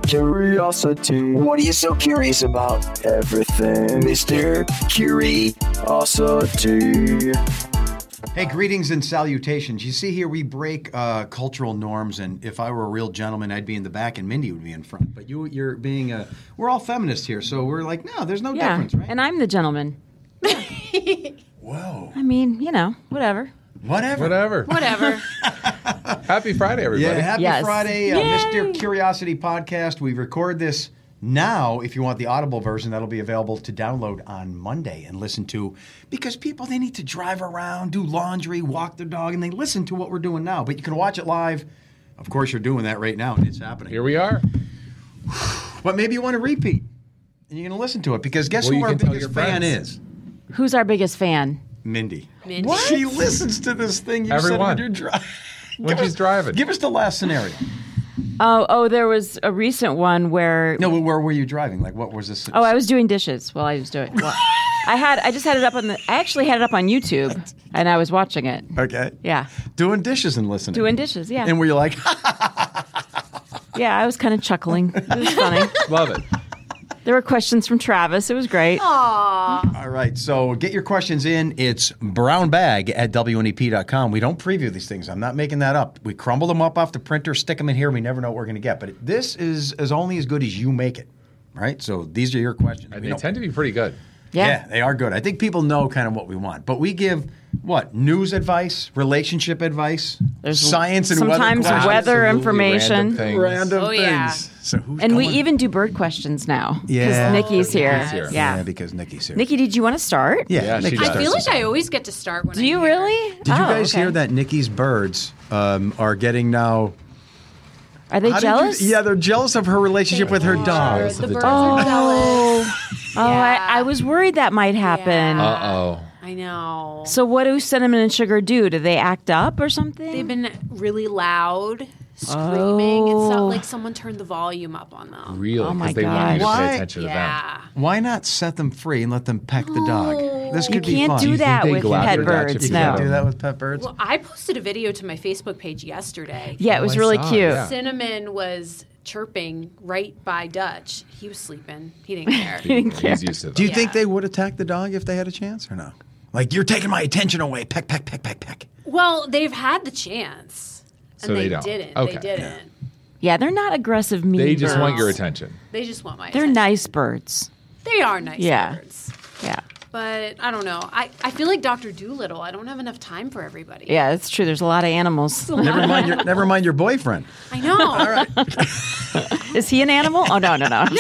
Curiosity. What are you so curious about? Everything, Mr. Curiosity. Hey, greetings and salutations. You see here, we break cultural norms, and if I were a real gentleman, I'd be in the back and Mindy would be in front. But you're being we're all feminists here, so we're like, no, there's no difference, right? And I'm the gentleman. Whoa. I mean, whatever. Whatever. Happy Friday, everybody. Yeah, happy Yes. Friday, Yay. Mr. Curiosity Podcast. We record this now. If you want the Audible version, that'll be available to download on Monday and listen to, because people, they need to drive around, do laundry, walk their dog, and they listen to what we're doing now. But you can watch it live. Of course, you're doing that right now, and it's happening. Here we are. But maybe you want to repeat, and you're going to listen to it, because guess Well, who you our can tell biggest your fan friends. is? Who's our biggest fan? Mindy. What? She listens to this thing you Everyone. said when you're driving. When she's driving. Give us the last scenario. Oh, there was a recent one where. No, where were you driving? Like, what was this? Oh, I was doing dishes while I was doing. Well, I just had it up I actually had it up on YouTube, and I was watching it. Okay. Yeah, Doing dishes and listening. doing dishes. Yeah, And were you like, yeah, I was kind of chuckling. It was funny. Love it. There were questions from Travis. It was great. all right, so get your questions in. It's brownbag@WNEP.com. We don't preview these things. I'm not making that up. We crumble them up off the printer, stick them in here. We never know what we're going to get. But this is only as good as you make it, right? So these are your questions. And We they don't- tend to be pretty good. Yeah, they are good. I think people know kind of what we want. But we give, news advice, relationship advice, There's science and sometimes weather weather Absolutely information. Random Oh, things. yeah. So who's And we going? even do bird questions now. Yeah. Because Nikki's here. Nikki's here. Yeah. Yeah, because Nikki's here. Nikki, did you want to start? Yeah, Nikki she does. I feel starts like us I always get to start when Do you really? Did you guys hear that Nikki's birds are getting now? Are they How did you- jealous? yeah, they're jealous of her relationship with her dog. The birds are jealous. Oh, Yeah. I was worried that might happen. Uh-oh. I know. So what do Cinnamon and Sugar do? Do they act up or something? They've been really loud, screaming. It's Oh. not like someone turned the volume up on them. Really? Oh, my Because they want you to gosh. pay Why? attention to them. Yeah. Why not set them free and let them peck the dog? This you could be can't fun. do you that think they with go after pet Dutch birds. if You you can't No. do that with pet birds. Well, I posted a video to my Facebook page yesterday. Yeah, it was I really saw it, cute. yeah. Cinnamon was chirping right by Dutch. He was sleeping. He didn't care. He's used to them. Do you think Yeah. they would attack the dog if they had a chance or no? Like, you're taking my attention away. Peck, peck, peck, peck, peck. Well, they've had the chance. And So they they don't. didn't. Okay. They didn't. Yeah, they're not aggressive mean They just birds. want your attention. They just want my They're attention. nice birds. They are nice Yeah. birds. Yeah. But I don't know. I feel like Dr. Doolittle. I don't have enough time for everybody. Yeah, it's true. There's a lot of animals. Never mind your boyfriend. I know. All right. Is he an animal? Oh, no. I'm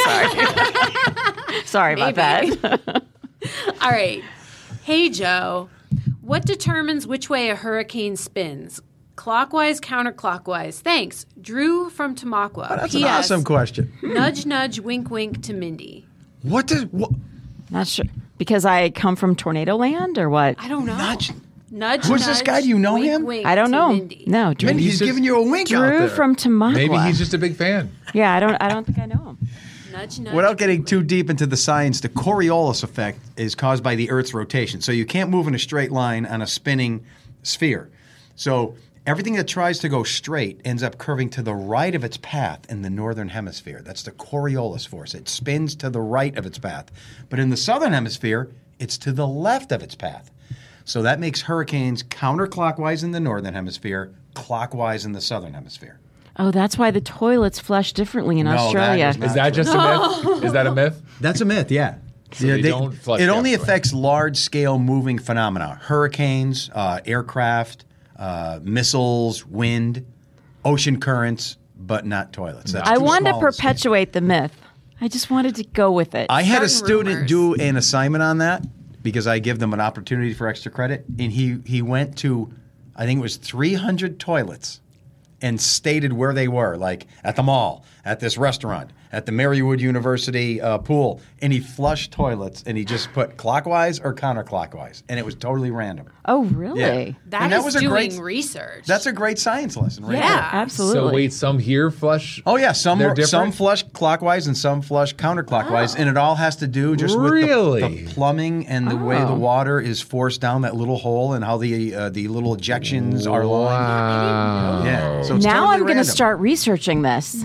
sorry. Sorry about Maybe. that. All right. Hey, Joe. What determines which way a hurricane spins? Clockwise, counterclockwise. Thanks. Drew from Tamaqua. That's P.S. an awesome question. Nudge, nudge, wink, wink to Mindy. What? Not sure. Because I come from Tornado Land or what? I don't know. Nudge? Nudge, Who's this nudge, guy? Do you know wink, him? Wink I don't to know. Mindy. No, Drew. Man, he's just- giving you a wink out Drew there. from Tamaqua. Maybe he's just a big fan. Yeah, I don't think I know him. Nudge, nudge. Without getting too deep into the science, the Coriolis effect is caused by the Earth's rotation. So you can't move in a straight line on a spinning sphere. So everything that tries to go straight ends up curving to the right of its path in the northern hemisphere. That's the Coriolis force. It spins to the right of its path. But in the southern hemisphere, it's to the left of its path. So that makes hurricanes counterclockwise in the northern hemisphere, clockwise in the southern hemisphere. Oh, that's why the toilets flush differently in No, that Australia. is not- Is that just a myth? Is that a myth? That's a myth, yeah. So they don't flush it the only other way. affects large-scale moving phenomena: hurricanes, aircraft, missiles, wind, ocean currents, but not toilets. That's I too wanted to small of a scale. perpetuate the myth. I just wanted to go with it. I had a Starting student rumors. do an assignment on that because I give them an opportunity for extra credit, and he went to, I think it was 300 toilets, and stated where they were, like at the mall, at this restaurant, at the Marywood University pool, and he flushed toilets, and he just put clockwise or counterclockwise, and it was totally random. Oh, really? Yeah. That And is was a doing great. research. That's a great science lesson, right Yeah, there. absolutely. So wait, some here flush. Oh yeah, some They're different? flush clockwise and some flush counterclockwise, and it all has to do just with Really? the plumbing and the way the water is forced down that little hole and how the little ejections are lined. Wow. Yeah, so it's now totally I'm going to random. start researching this. Now I'm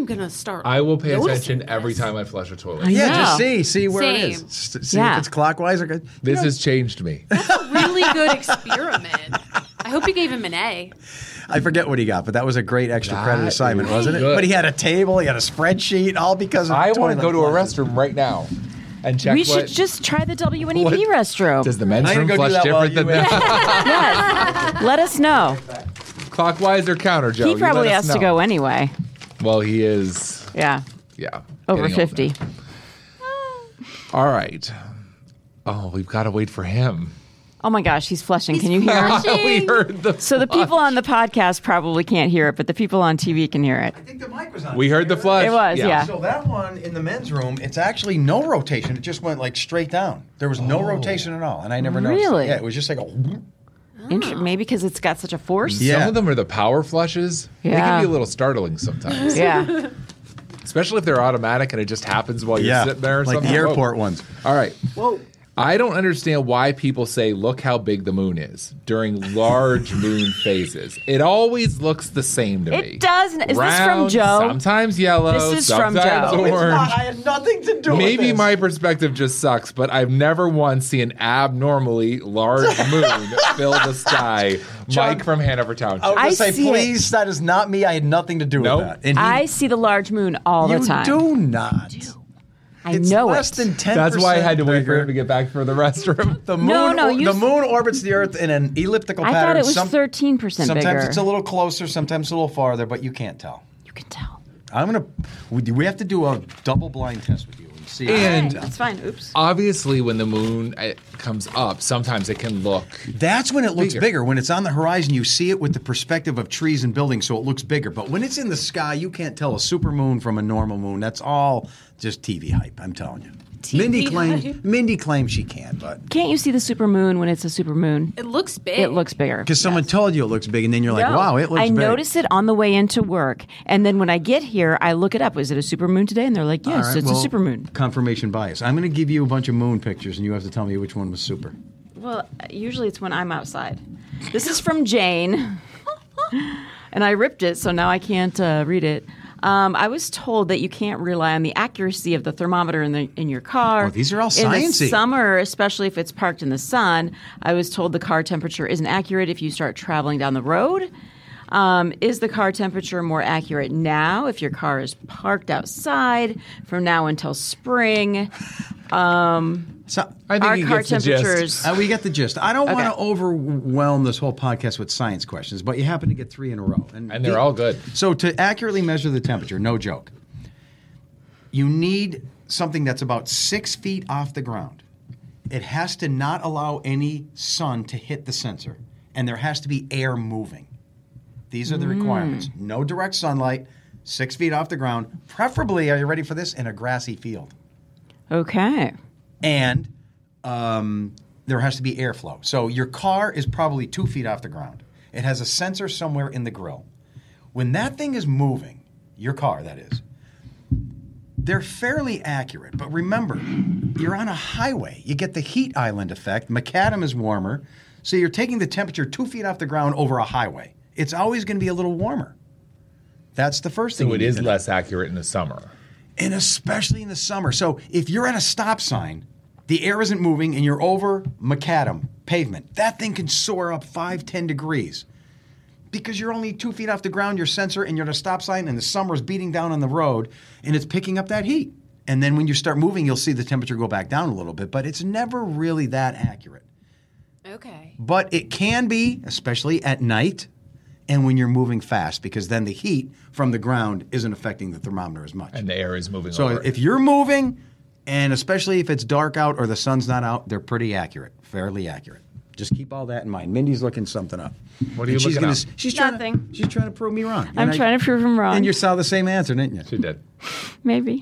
going to start. I will pay noticing attention this. every time I flush a toilet. Yeah, know. just see where it is. Same. See Yeah. if it's clockwise or good. This has changed me. Really good experiment. I hope you gave him an A. I forget what he got, but that was a great extra credit That assignment, is wasn't it? good. But he had a table, he had a spreadsheet, all because of I want toilet to go to a flushes. restroom right now and check We what should just try the WNEP What- restroom. does the men's I'm room gonna go do flush that while different you than answer. the Yes. Let us know. clockwise or counter, Joe? He You probably let us has to know. go anyway. Well, he is. Yeah. Yeah, Over getting older. 50. All right. Oh, we've got to wait for him. Oh my gosh, he's flushing. Can you hear him? We heard the. So the people on the podcast probably can't hear it, but the people on TV can hear it. I think the mic was on. We heard the flush. It was, yeah. So that one in the men's room, it's actually no rotation. It just went like straight down. There was no rotation at all, and I never noticed. Really? Yeah, it was just like a. Maybe because it's got such a force. Yeah. Some of them are the power flushes. They can Yeah. be a little startling sometimes, Yeah. especially if they're automatic and it just happens while you're sitting there. Or like something. the airport Whoa. ones. All right. Whoa. I don't understand why people say, look how big the moon is during large moon phases. It always looks the same to me. It doesn't. Is this from Round, Joe? Sometimes yellow, This is from sometimes Joe. It's orange. not. I had nothing to do with Maybe this. my perspective just sucks, but I've never once seen an abnormally large moon fill the sky. John- Mike from Hanover Township. I was I going to say, see it. please, that is not me. I had nothing to do Nope. with that. And I see the large moon all you the time. do not. I It's know less it. than 10%. That's why I had to wait for bigger. him to get back for the restroom. The moon, No, you the s- moon orbits the Earth in an elliptical I pattern. thought it was 13% Sometimes bigger. it's a little closer, sometimes a little farther, but you can't tell. You can tell. We have to do a double blind test with you and see. And- Hey, it's fine. Oops. Obviously, when the moon comes up, sometimes it can look. That's when it looks Bigger. bigger. When it's on the horizon, you see it with the perspective of trees and buildings, so it looks bigger. But when it's in the sky, you can't tell a supermoon from a normal moon. That's all just TV hype, I'm telling you. hype. Mindy claims she can, but Can't you see the super moon when it's a super moon? It looks big. It looks bigger. because someone told you it looks big, and then you're like, No. wow, it looks I big. notice it on the way into work, and then when I get here, I look it up. Is it a super moon today? And they're like, yes, All right, it's well, a super moon. Confirmation bias. I'm going to give you a bunch of moon pictures, and you have to tell me which one was super. Well, usually it's when I'm outside. This is from Jane, and I ripped it, so now I can't read it. I was told that you can't rely on the accuracy of the thermometer in your car. Oh, these are all In the sciencey. summer, especially if it's parked in the sun, I was told the car temperature isn't accurate if you start traveling down the road. Is the car temperature more accurate now if your car is parked outside from now until spring? So I think Our he car gets the gist. temperatures. we get the gist. I don't want Okay. to overwhelm this whole podcast with science questions, but you happen to get 3 in a row. And they're all good. So to accurately measure the temperature, no joke, you need something that's about 6 feet off the ground. It has to not allow any sun to hit the sensor, and there has to be air moving. These are the requirements. No direct sunlight, 6 feet off the ground, preferably, are you ready for this, in a grassy field. Okay. And there has to be airflow. So your car is probably 2 feet off the ground. It has a sensor somewhere in the grill. When that thing is moving, your car, that is, they're fairly accurate. But remember, you're on a highway. You get the heat island effect. Macadam is warmer. So you're taking the temperature 2 feet off the ground over a highway. It's always going to be a little warmer. That's the first thing. So you it need is to know. less accurate in the summer. And especially in the summer. So if you're at a stop sign, the air isn't moving, and you're over macadam pavement, that thing can soar up 5-10 degrees. Because you're only 2 feet off the ground, your sensor, and you're at a stop sign, and the summer is beating down on the road, and it's picking up that heat. And then when you start moving, you'll see the temperature go back down a little bit, but it's never really that accurate. Okay. But it can be, especially at night and when you're moving fast, because then the heat from the ground isn't affecting the thermometer as much. And the air is moving So over. if you're moving, and especially if it's dark out or the sun's not out, they're pretty accurate, fairly accurate. Just keep all that in mind. Mindy's looking something up. What are you And she's looking gonna, up? She's trying Nothing. she's trying to prove me wrong. I'm trying to prove him wrong. And you saw the same answer, didn't you? She did. Maybe.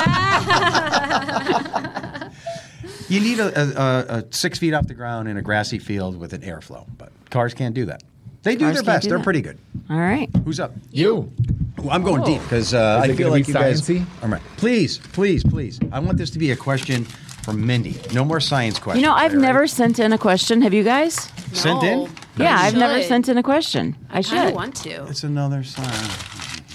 You need a 6 feet off the ground in a grassy field with an airflow, but cars can't do that. They do Cars their can't best. do They're that. pretty good. All right. Who's up? You. Well, I'm going deep because I it feel gonna like be you guys. sciencey? All right, please. I want this to be a question from Mindy. No more science questions. You know, I've all right? never sent in a question. Have you guys? Sent in? No. Yeah, You I've never should. sent in a question. I I should. want to. It's another sign.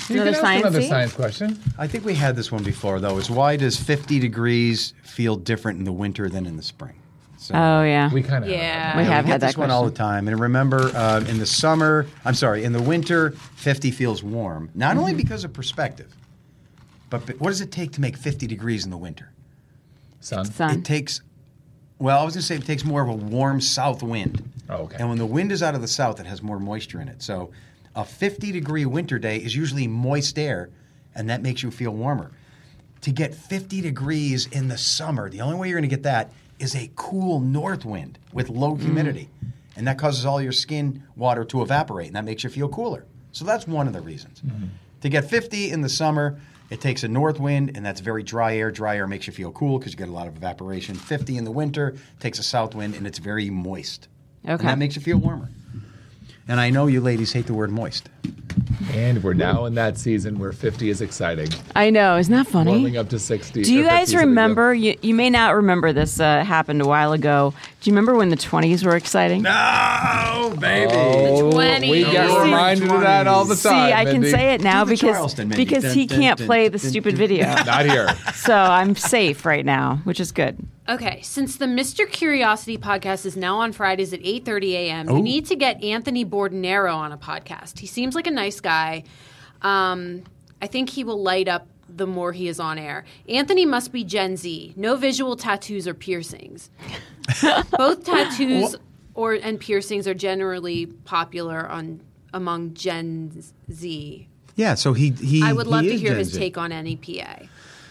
You Another can ask another science-y? science question. I think we had this one before, though. Is why does 50 degrees feel different in the winter than in the spring? So, Oh, yeah. We kind of Yeah. We yeah, have we get had that this one all the question. time. And remember, in the winter, 50 feels warm. Not only because of perspective, but what does it take to make 50 degrees in the winter? Son. Sun. It takes, well, I was going to say it takes more of a warm south wind. Oh, okay. And when the wind is out of the south, it has more moisture in it. So a 50-degree winter day is usually moist air, and that makes you feel warmer. To get 50 degrees in the summer, the only way you're going to get that is a cool north wind with low humidity. And that causes all your skin water to evaporate, and that makes you feel cooler. So that's one of the reasons. To get 50 in the summer, it takes a north wind, and that's very dry air. Dry air makes you feel cool because you get a lot of evaporation. 50 in the winter takes a south wind, and it's very moist. And Okay. that makes you feel warmer. And I know you ladies hate the word moist. And we're now in that season where 50 is exciting. I know. Isn't that funny? Warming up to 60. Do you or 50 guys is a big deal. remember? You may not remember this happened a while ago. Do you remember when the 20s were exciting? No, baby. Oh, 20s. we get reminded of that all the See, time. I can Mindy. say it now Do the because Charleston, Mindy. because he Dun, dun, can't dun, play the dun, stupid dun, video. Not here. So I'm safe right now, which is good. Okay, since the Mr. Curiosity podcast is now on Fridays at 8:30 a.m., you need to get Anthony Bordenero on a podcast. He seems like a nice guy. I think he will light up the more he is on air. Anthony must be Gen Z. No visual tattoos or piercings. Both tattoos and piercings are generally popular among Gen Z. Yeah, so he I would love he to is hear Gen his Z. take on NEPA.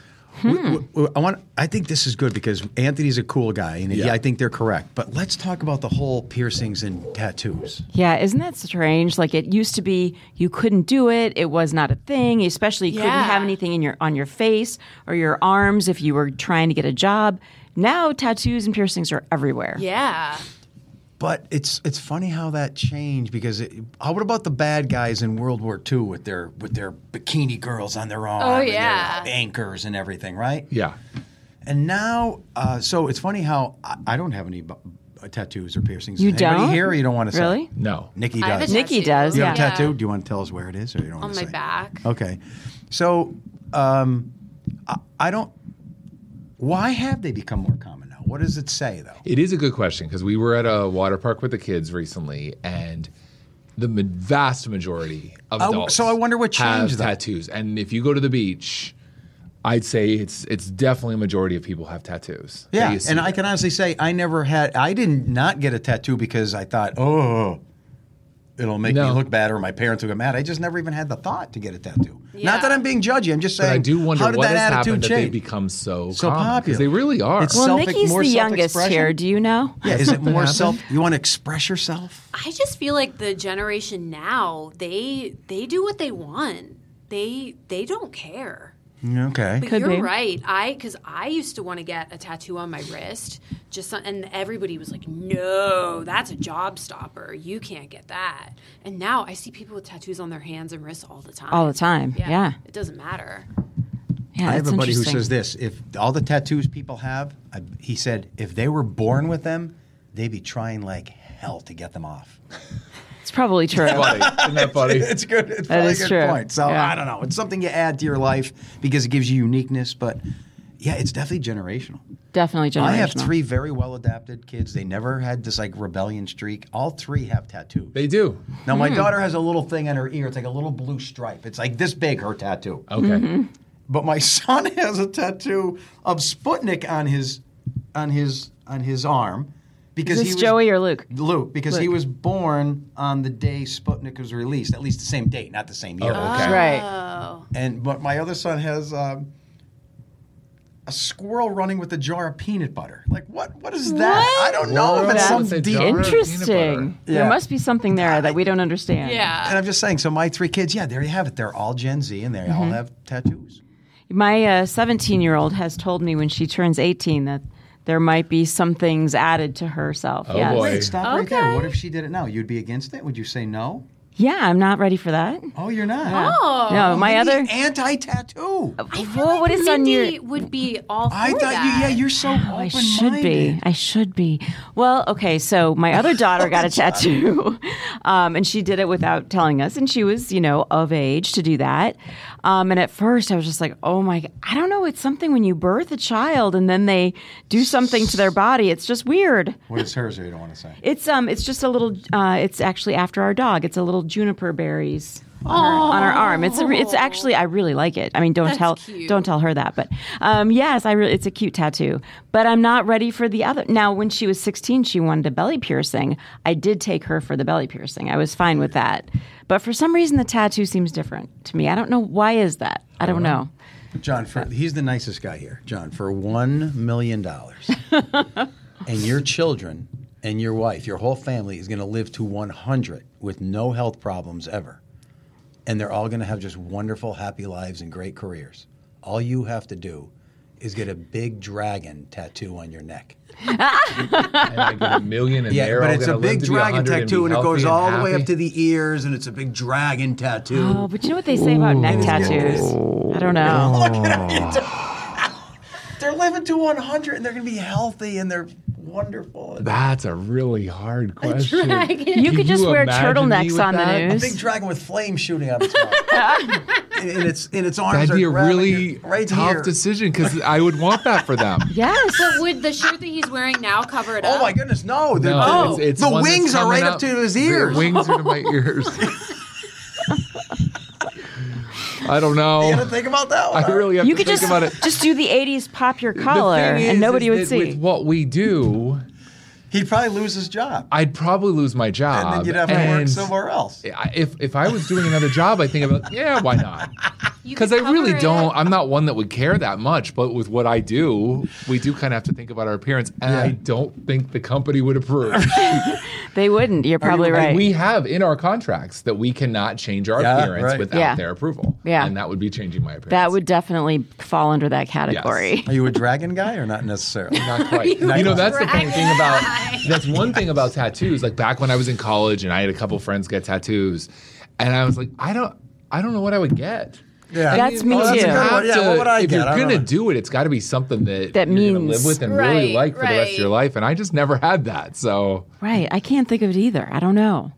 I think this is good because Anthony's a cool guy, and Yeah. I think they're correct. But let's talk about the whole piercings and tattoos. Yeah, isn't that strange? Like it used to be, you couldn't do it. It was not a thing. Especially, you couldn't Yeah. have anything on your face or your arms if you were trying to get a job. Now, tattoos and piercings are everywhere. Yeah. But it's funny how that changed because what about the bad guys in World War II with their bikini girls on their arm and yeah. their anchors and everything, right? Yeah. And now, so it's funny how I don't have any tattoos or piercings. You Anybody don't? here or you don't want to say? Really? No. Nikki I have does. a Nikki tattoo. does, You have a yeah. tattoo? Do you want to tell us where it is or you don't want On to my say? back. Okay. So I don't. Why have they become more common now? What does it say, though? It is a good question because we were at a water park with the kids recently, and the vast majority of Oh, adults so I wonder what have changed, though. tattoos. And if you go to the beach, I'd say it's definitely a majority of people have tattoos. that Yeah, you see and I there. can honestly say I did not get a tattoo because I thought, it'll make me No. look bad or my parents will get mad. I just never even had the thought to get a tattoo. Yeah. Not that I'm being judgy. I'm just saying, But I do wonder how did what that has attitude happened that they change? become so So common, 'cause popular. they really are. It's Well, Self- Nikki's more the youngest self-expression? here. Do you know? Yeah, is it more happen? self? You want to express yourself? I just feel like the generation now, they do what they want. They don't care. Okay. But Could you're be. right. Because I used to want to get a tattoo on my wrist, and everybody was like, "No, that's a job stopper. You can't get that." And now I see people with tattoos on their hands and wrists all the time. All the time. Yeah. it doesn't matter. Yeah, I have that's a buddy who interesting. says this: if all the tattoos people have, he said, if they were born with them, they'd be trying like hell to get them off. It's probably true. Funny. Isn't that funny? It's good. It's That probably is a good true. point. So Yeah. I don't know. It's something you add to your life because it gives you uniqueness. But yeah, it's definitely generational. Definitely generational. I have 3 very well adapted kids. They never had this like rebellion streak. All 3 have tattoos. They do. Now my daughter has a little thing on her ear. It's like a little blue stripe. It's like this big. Her tattoo. Okay. Mm-hmm. But my son has a tattoo of Sputnik on his arm because Is he this was Joey or Luke? Luke because he Luke. was born on the day Sputnik was released, at least the same date, not the same year. Oh, okay. Right. Oh, But my other son has a squirrel running with a jar of peanut butter. Like what is that? I don't know if it's That's some with a deep. jar of peanut Interesting. butter. There Yeah. must be something there that we don't understand. yeah. And I'm just saying. So my 3 kids, yeah, there you have it. They're all Gen Z, and they Mm-hmm. all have tattoos. My 17-year-old has told me when she turns 18 that there might be some things added to herself. Oh, yes. boy. Wait, stop right there. Okay. What if she did it now? You'd be against it? Would you say no? Yeah, I'm not ready for that. Oh, you're not. Oh. No, my Mindy, other. anti-tattoo. Well, what is on Mindy your? would be all for I thought that. you're so I should be. open-minded. I should be. Well, okay. So my other daughter got a tattoo, and she did it without telling us, and she was, of age to do that. And at first, I was just like, "Oh my! I don't know. It's something when you birth a child and then they do something to their body. It's just weird." What is hers? Or you don't want to say? It's just a little. It's actually after our dog. It's a little juniper berries on her arm. It's actually I really like it. I mean, don't cute. tell her that, but yes, it's a cute tattoo. But I'm not ready for the other. Now, when she was 16, she wanted a belly piercing. I did take her for the belly piercing. I was fine with that. But for some reason, the tattoo seems different to me. I don't know why is that. I don't know. John, he's the nicest guy here. John, for $1 million, and your children and your wife, your whole family is going to live to 100 with no health problems ever. And they're all going to have just wonderful, happy lives and great careers. All you have to do is get a big dragon tattoo on your neck. And I get $1 million, and they're but all it's a gonna live big to be dragon 100 and tattoo, be and it goes healthy all and the way up happy. to the ears, and it's a big dragon tattoo. Oh, but you know what they say about neck tattoos? I don't know. Look at it. They're living to 100, and they're going to be healthy, and they're wonderful. That's a really hard question. Dragon. You could Can just wear imagine me turtlenecks with on the that? A news. big dragon with flames shooting out of its mouth. and its arms That'd are be a grabbing really it right tough here. decision because I would want that for them. Yes. But would the shirt that he's wearing now cover it Oh up? my goodness, no! No, it's the one that's wings are coming right up to his The ears. wings are to my ears. I don't know. You got to think about that one. I really have You to could think just about it. just do the 80s pop your The collar thing and nobody would that see. With what we do, He'd probably lose his job, I'd probably lose my job. and then you'd have to work and somewhere else. If I was doing another job, I think about why not? You Because could I really cover it. don't. I'm not one that would care that much. But with what I do, we do kind of have to think about our appearance, and I don't think the company would approve. They wouldn't. You're probably And right. we have in our contracts that we cannot change our Yeah, appearance right. without Yeah. their approval. Yeah. And that would be changing my appearance. That would definitely fall under that category. Are you a dragon guy or not necessarily? Not quite. You You know, that's the funny thing about guy. that's one thing about tattoos. Like back when I was in college and I had a couple friends get tattoos, and I was like, I don't know what I would get. Yeah, That's me that's a too. good one. Yeah, what would I if get? you're I don't gonna know. do it, it's got to be something that That you're gonna means- live with and really Right, like for the rest of your right. life. And I just never had that. So Right. I can't think of it either. I don't know.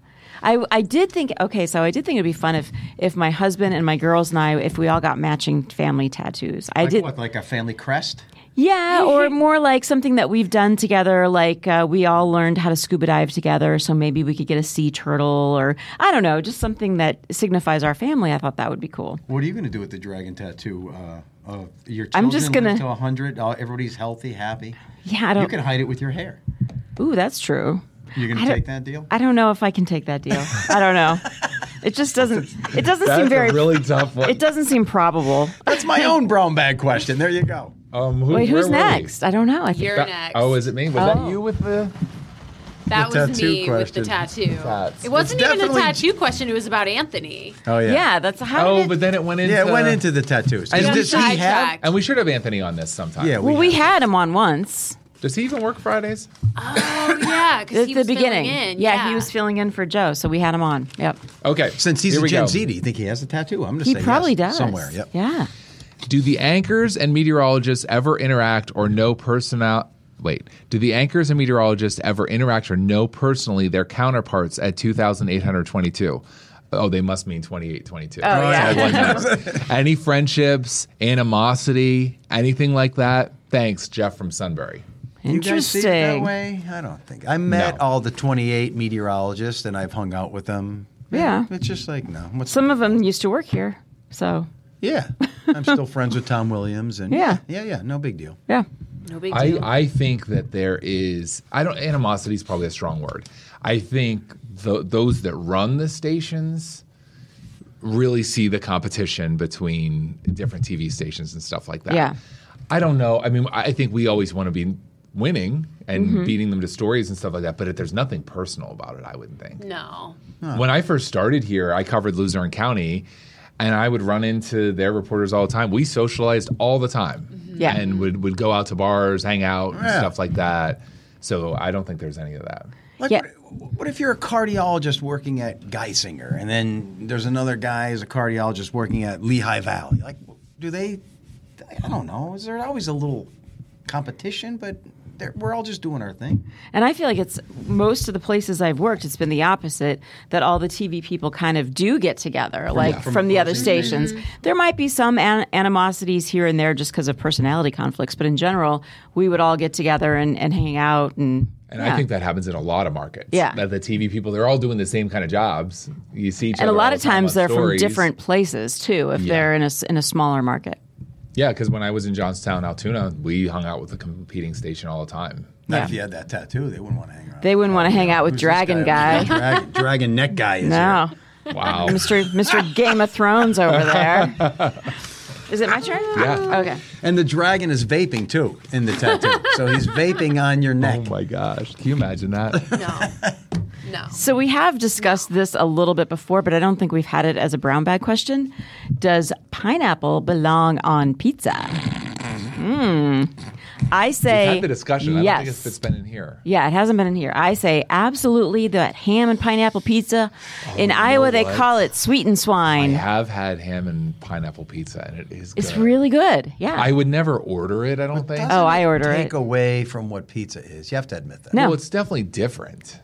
I did think it'd be fun if my husband and my girls and I, if we all got matching family tattoos. I Like did. what, like a family crest? Yeah, or more like something that we've done together, like we all learned how to scuba dive together, so maybe we could get a sea turtle, or I don't know, just something that signifies our family. I thought that would be cool. What are you going to do with the dragon tattoo? Your children I'm just gonna- live to 100. Everybody's healthy, happy. Yeah, I don't. You can hide it with your hair. Ooh, that's true. You're going I to don't- take that deal? I don't know if I can take that deal. I don't know. It just doesn't. It doesn't that's seem very. a really tough one. It doesn't seem probable. That's my own brown bag question. There you go. Wait, who's next? I don't know. I think You're next. Oh, is it me? Was Oh. that you with the? That The was tattoo me with the question. tattoo. That's- It wasn't It's even a definitely- tattoo question. It was about Anthony. Oh, yeah. That's how. Oh, did it- but then it went into. Yeah, it went into the tattoos. And Got Does he have? sidetracked. And we should have Anthony on this sometime. Yeah, well, we had him on once Does he even work Fridays? Oh yeah, because at he the was beginning. filling in. Yeah, he was filling in for Joe, so we had him on. Yep. Okay. Since he's here a we Gen go. Z, do you think he has a tattoo? I'm going to He say probably yes. does Somewhere, yep. Yeah. Do the anchors and meteorologists ever interact or know do the anchors and meteorologists ever interact or know personally their counterparts at 2,822? Oh, they must mean 2822. Oh, yeah. All one number. Any friendships, animosity, anything like that? Thanks, Jeff from Sunbury. You guys see it that Interesting. way? I don't think. I met No. all the 28 meteorologists, and I've hung out with them. Yeah. It's just like, no. What's Some of them used to work here, so Yeah. I'm still friends with Tom Williams. And Yeah. Yeah. No big deal. yeah. No big deal. I think that there is, animosity is probably a strong word. I think those that run the stations really see the competition between different TV stations and stuff like that. Yeah. I don't know. I mean, I think we always want to be winning and Mm-hmm. beating them to stories and stuff like that, but there's nothing personal about it, I wouldn't think. No. When I first started here, I covered Luzerne County, and I would run into their reporters all the time. We socialized all the time. Yeah. And would go out to bars, hang out, and Yeah. stuff like that. So I don't think there's any of that. Like, Yeah. what if you're a cardiologist working at Geisinger, and then there's another guy who's a cardiologist working at Lehigh Valley? Like, do they? I don't know. Is there always a little competition? But we're all just doing our thing. And I feel like it's most of the places I've worked, it's been the opposite, that all the TV people kind of do get together, from the other stations. There might be some animosities here and there just because of personality conflicts, but in general, we would all get together and hang out. And I think that happens in a lot of markets. Yeah. That the TV people, they're all doing the same kind of jobs. You see each other a lot all of the time times on they're stories. from different places, too, if they're in a smaller market. Yeah, because when I was in Johnstown, Altoona, we hung out with the competing station all the time. Not if you had that tattoo, they wouldn't want to hang around. They wouldn't want to hang out with Who's Dragon this Guy. Dragon neck guy is No. here. Wow. Mr. Game of Thrones over there. Is it my turn? Yeah. Okay. And the dragon is vaping, too, in the tattoo. So he's vaping on your neck. Oh, my gosh. Can you imagine that? No. So we have discussed this a little bit before, but I don't think we've had it as a brown bag question. Does pineapple belong on pizza? I say We've had the discussion. Yes. I don't think it's been in here. Yeah, it hasn't been in here. I say absolutely that ham and pineapple pizza. In Iowa, they what? call it sweet and I swine. have had ham and pineapple pizza, and it is good. It's really good. Yeah. I would never order it, I don't think. Oh, I order Take it. away from what pizza is. You have to admit that. No. Well, it's definitely different.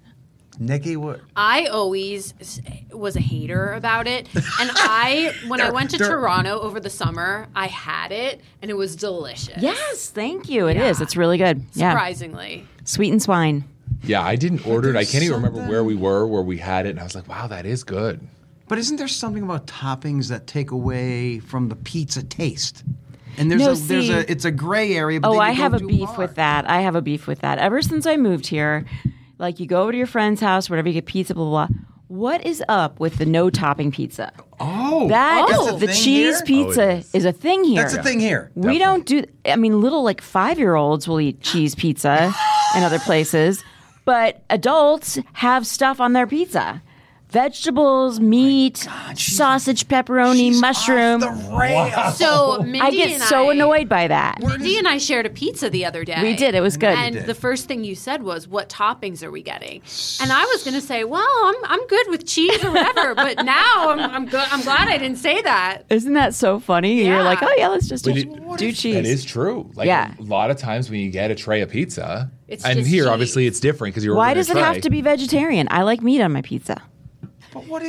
Nikki, what? I always was a hater about it. And when I went to Toronto over the summer, I had it, and it was delicious. Yes, thank you. It is. It's really good. Yeah. Surprisingly. Sweet and swine. Yeah, I didn't order it. I can't even remember something- where we were, where we had it, and I was like, wow, that is good. But isn't there something about toppings that take away from the pizza taste? And there's No, it's a gray area. But Oh, then I you go have a too beef far. with that. I have a beef with that. Ever since I moved here, like you go over to your friend's house, wherever you get pizza, blah, blah, blah. What is up with the no topping pizza? Oh, That that's is a the thing cheese here? pizza Oh, it is a thing here. That's a thing here. We don't do. I mean, little like 5-year-olds will eat cheese pizza in other places, but adults have stuff on their pizza: vegetables, meat, sausage, pepperoni, She's mushroom. off the rails. So Mindy I get and so annoyed by that. Mindy and I shared a pizza the other day. We did. It was good. And the first thing you said was, "What toppings are we getting?" And I was going to say, "Well, I'm good with cheese or whatever." But now I'm good. I'm glad I didn't say that. Isn't that so funny? You're Yeah. like, oh yeah, let's just But do cheese. That is true. Like Yeah. a lot of times when you get a tray of pizza, It's and just here cheese. obviously it's different because you're Why ordering a does it tray. have to be vegetarian? I like meat on my pizza. But what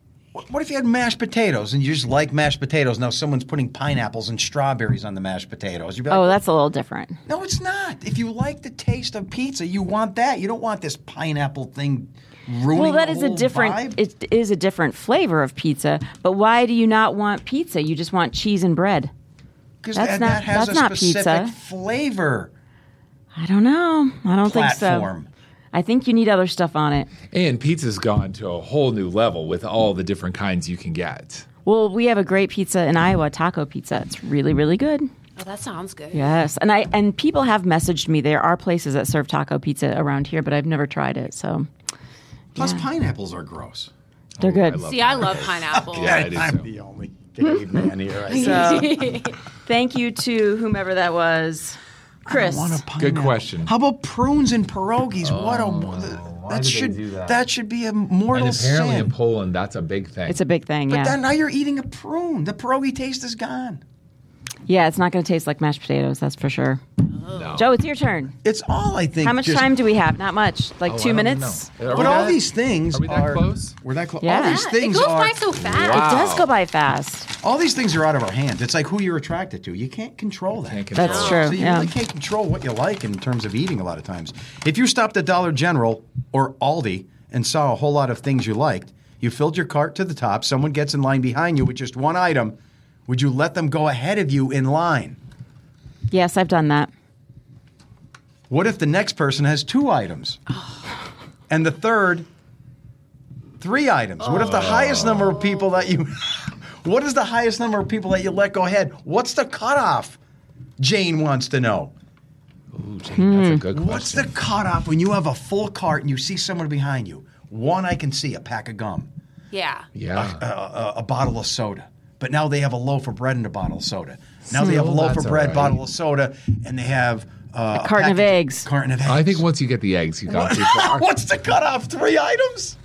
if you had mashed potatoes and you just like mashed potatoes? Now someone's putting pineapples and strawberries on the mashed potatoes. You'd be like, Oh, that's a little different. no, it's not. If you like the taste of pizza, you want that. You don't want this pineapple thing ruining Well, that the is a whole different. vibe. It is a different flavor of pizza. But why do you not want pizza? You just want cheese and bread. Because that's that has that's a not specific pizza. flavor I don't know. I don't think so. platform. I think you need other stuff on it. And pizza's gone to a whole new level with all the different kinds you can get. Well, we have a great pizza in Iowa, taco pizza. It's really, really good. Oh, that sounds good. Yes, and people have messaged me. There are places that serve taco pizza around here, but I've never tried it. So Plus, pineapples are gross. they're good. See, I love pineapple. Yeah, I do I'm too. the only caveman here. So thank you to whomever that was, Chris. Good question. How about prunes and pierogies? why that do they should do that? that should be a mortal And apparently sin. in Poland, that's a big thing. It's a big thing. But Yeah, then now you're eating a prune. The pierogi taste is gone. yeah. It's not going to taste like mashed potatoes. That's for sure. No. Joe, it's your turn. It's all I think. How much just- time do we have? Not much. Like Oh, 2 I don't minutes. know. Are But we all that- these things Are we that close? We're that close. Yeah. All these Yeah, things it goes are. by so fast. Wow. It does go by fast. All these things are out of our hands. It's like who you're attracted to. You can't control that. Can't control That's it. true. So you Yeah. really can't control what you like in terms of eating a lot of times. If you stopped at Dollar General or Aldi and saw a whole lot of things you liked, you filled your cart to the top, someone gets in line behind you with just one item, would you let them go ahead of you in line? Yes, I've done that. What if the next person has 2 items? And the third, 3 items? What if the highest number of people that you... What is the highest number of people that you let go ahead? What's the cutoff? Jane wants to know. Ooh, Jane, that's a good question. What's the cutoff when you have a full cart and you see someone behind you? One, I can see a pack of gum, Yeah. Yeah. a bottle of soda. But now they have a loaf of bread and a bottle of soda. Now they have a loaf That's of bread, all right. bottle of soda, and they have A carton of eggs. Carton of eggs. I think once you get the eggs, you got too far. What's the cutoff? 3 items?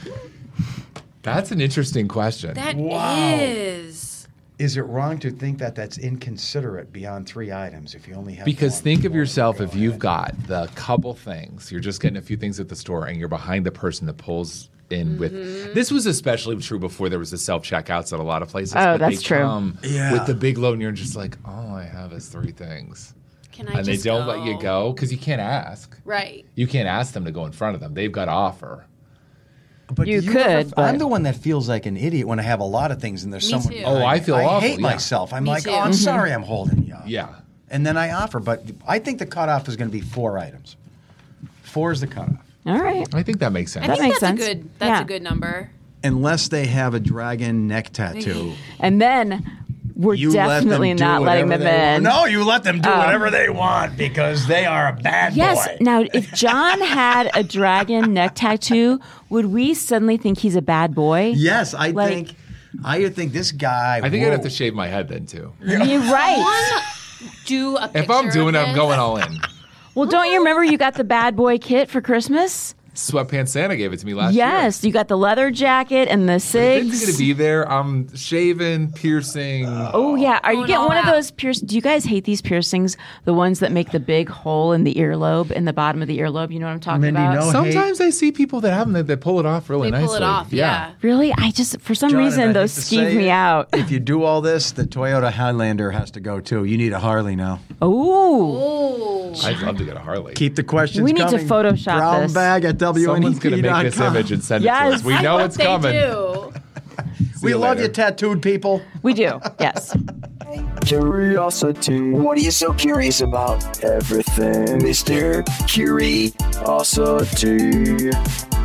That's an interesting question. That Wow. is. Is it wrong to think that that's inconsiderate beyond 3 items if you only have Because one? think of yourself if you've got the couple things, you're just getting a few things at the store, and you're behind the person that pulls in with. This was especially true before there was the self-checkouts at a lot of places. Oh, but that's they true. Come Yeah. with the big load, and you're just like, all I have is 3 things. Can I And just they don't go? let you go because you can't ask. Right. You can't ask them to go in front of them. They've got to offer. But You do could, ever- but- I'm the one that feels like an idiot when I have a lot of things and there's Me someone. too. behind Oh, I me. feel I awful, hate yeah. myself. I'm Me like, too. oh, I'm sorry, I'm holding you up. Yeah. And then I offer, but I think the cutoff is going to be 4 items. 4 is the cutoff, All right. I think that makes sense. I That think makes that's sense. a good. That's Yeah. a good number. unless they have a dragon neck tattoo. And then we're You definitely let them not do letting whatever them they in. want. No, you let them do whatever they want because they are a bad Yes. boy. Now, if John had a dragon neck tattoo, would we suddenly think he's a bad boy? Yes, I Like- think this guy. I think I'd have whoa. to shave my head then too. You're right. Do a picture If I'm doing it, of I'm this. going all in. Well, don't you remember you got the bad boy kit for Christmas? Sweatpants Santa gave it to me last year. Yes, you got the leather jacket and the It's going to cigs. be there. I'm shaving, piercing. Oh yeah, are you Going getting all one of out. those piercings? Do you guys hate these piercings? The ones that make the big hole in the earlobe, in the bottom of the earlobe. You know what I'm talking Mindy, about? no. Sometimes I see people that have them. They pull it off really They nicely. pull it off. Yeah. Really? I just for some John, and I reason hate those to skeeve say me it, out. If you do all this, the Toyota Highlander has to go too. You need a Harley now. Oh, Oh. I'd love to get a Harley. Keep the questions We need to coming. Photoshop Brown this. bag at Someone's going to make this WNEP.com. image and send it to Yes. us. We know it's They coming. do. See We love later. you, tattooed people. we do. Yes. Curiosity. What are you so curious about? Everything, Mr. Curiosity.